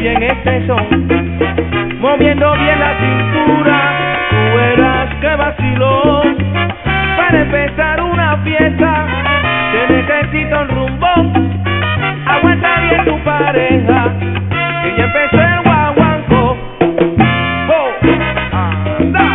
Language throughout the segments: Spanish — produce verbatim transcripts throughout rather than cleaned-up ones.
bien este son, moviendo bien la cintura, tú verás que vacilón. Para empezar una fiesta, se necesita un rumbón. Aguanta bien tu pareja, que ya empezó el guaguanco. Oh, anda.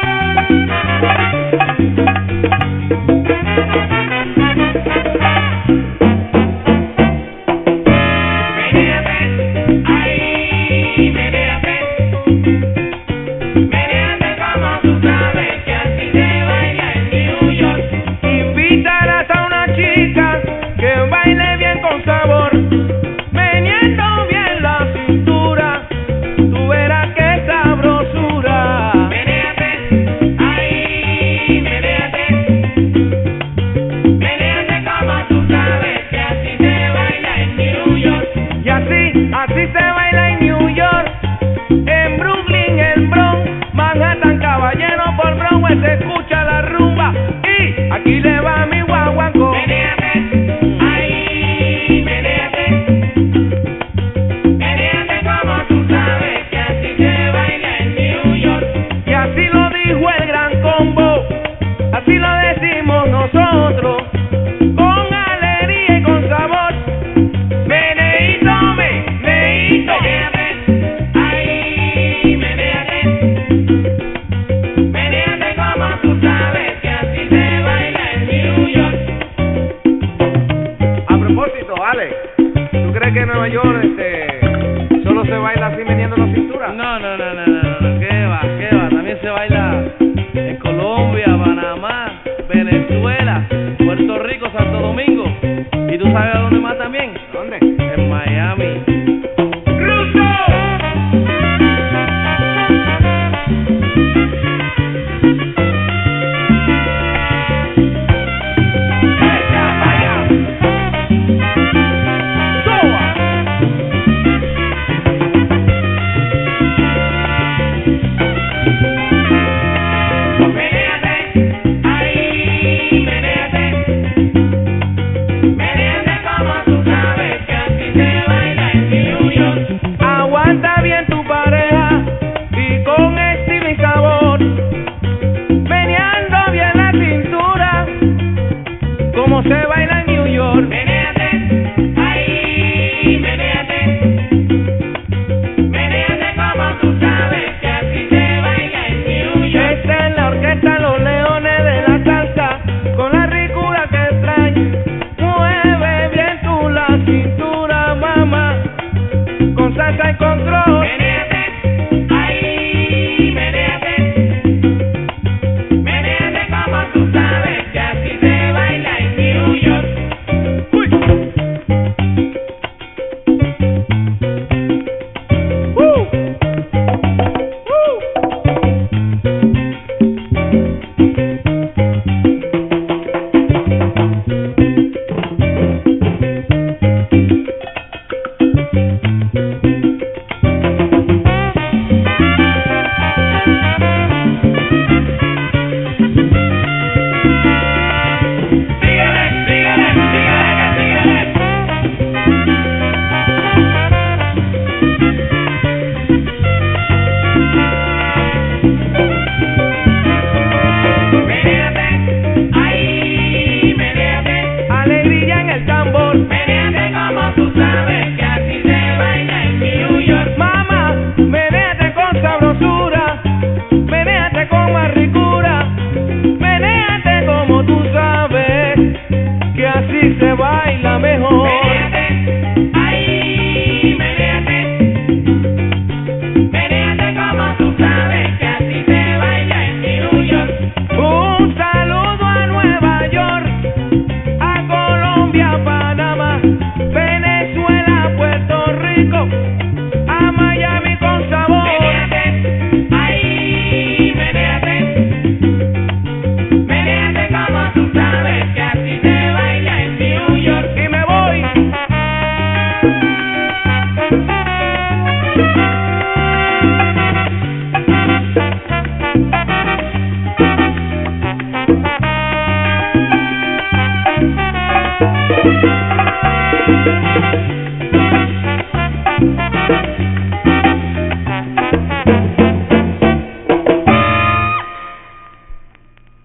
Así se baila en New York, en Brooklyn, en Bronx, Manhattan, Caballero por Broadway se escucha la rumba y aquí le va mi guaguanco. Menéate, ay, menéate, menéate como tú sabes que así se baila en New York. Y así lo dijo el gran combo, así lo decimos nosotros. Vale, ¿tú crees que en Nueva York este, solo se baila así meneando la cintura? No, no, no, no, no, no, qué va, qué va, también se baila en Colombia, Panamá, Venezuela, Puerto Rico, Santo Domingo. ¿Y tú sabes a dónde más también? ¿Dónde? En Miami. Como se baila en New York. Menéate, ay, menéate, menéate como tú sabes que así se baila en New York. Esta es la orquesta Los Leones de la Salsa, con la ricura que trae. Mueve bien tú la cintura, mamá, con salsa y control. Menéate, ay, menéate, menéate como tú sabes que así se baila en New York. Uy. Uh. Se baila mejor. Menéate, ay, menéate, menéate como tú sabes que así se baila en New York. Un saludo a Nueva York, a Colombia, a Panamá, Venezuela, Puerto Rico, a Miami con sabor. Menéate, ay, menéate, menéate como tú sabes que así se baila en New York. Y me voy. Thank you.